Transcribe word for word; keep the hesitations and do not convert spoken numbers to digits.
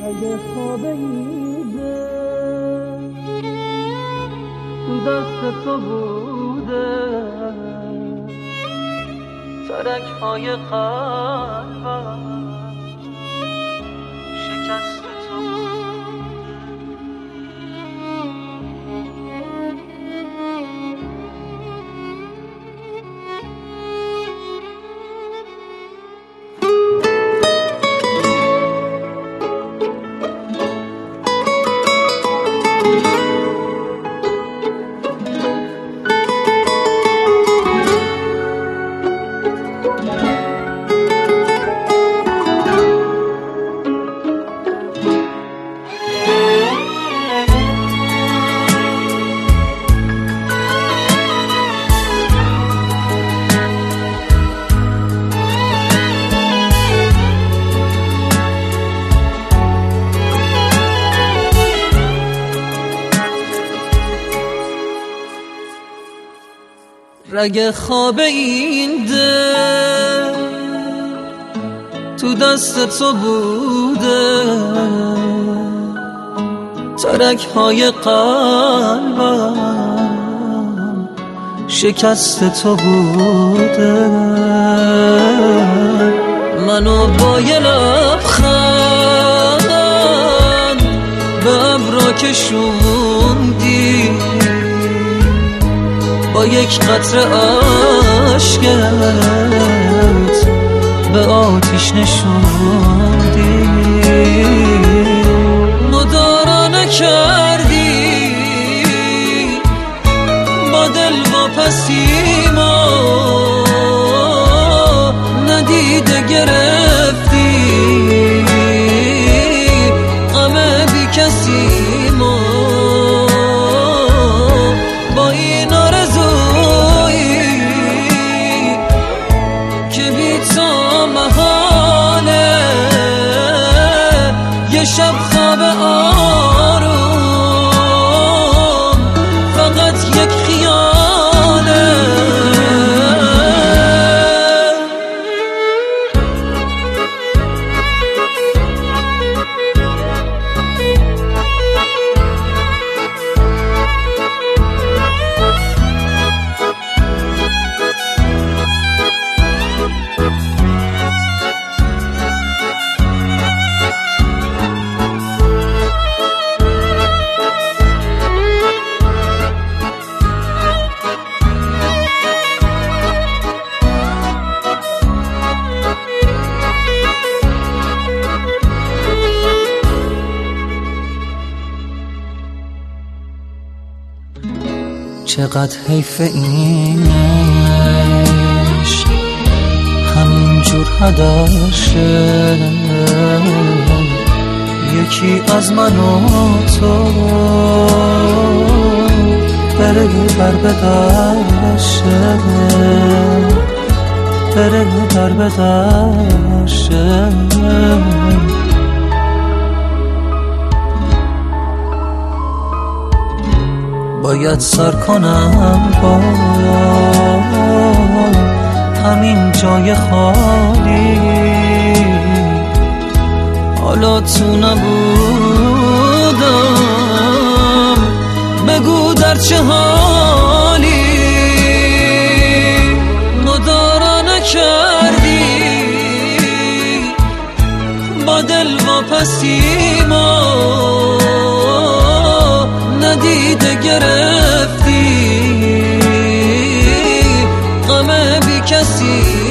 اگه خواب ایده تو دست تو بوده، ترک های قلبم شکست تو بوده. رگ خواب این دل تو دست تو بوده، ترک های قلبم شکست تو بوده. منو با یه لبخند به ابرا کشوندی، با یک قطره عشقت به آتیش نشوندی. مدارا نکردی با دل واپسیما، ندیده گرفتی غم بی کسی ما. با این آرزویی که بی تو محاله، یه شب خواب آروم فقط یک خیاله. چقدر حیف این عشق همینجور هدر شه، یکی از من و تو بره بر بدرشه، بره بر بدرشه. باید سر کنم با همین جای خالی، حالا تو نبودم بگو در چه حالی. مدارا نکردی با دل واپسیما، ندیده گرفتی غم بی کسی